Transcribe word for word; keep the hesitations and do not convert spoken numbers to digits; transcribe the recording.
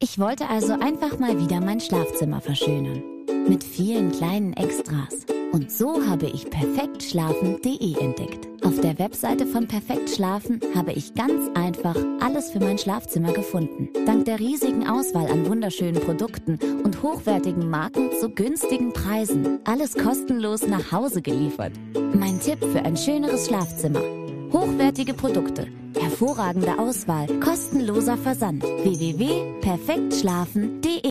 Ich wollte also einfach mal wieder mein Schlafzimmer verschönern. Mit vielen kleinen Extras. Und so habe ich perfekt schlafen punkt de entdeckt. Auf der Webseite von Perfekt Schlafen habe ich ganz einfach alles für mein Schlafzimmer gefunden. Dank der riesigen Auswahl an wunderschönen Produkten und hochwertigen Marken zu günstigen Preisen. Alles kostenlos nach Hause geliefert. Mein Tipp für ein schöneres Schlafzimmer. Hochwertige Produkte, hervorragende Auswahl, kostenloser Versand. w w w punkt perfekt schlafen punkt de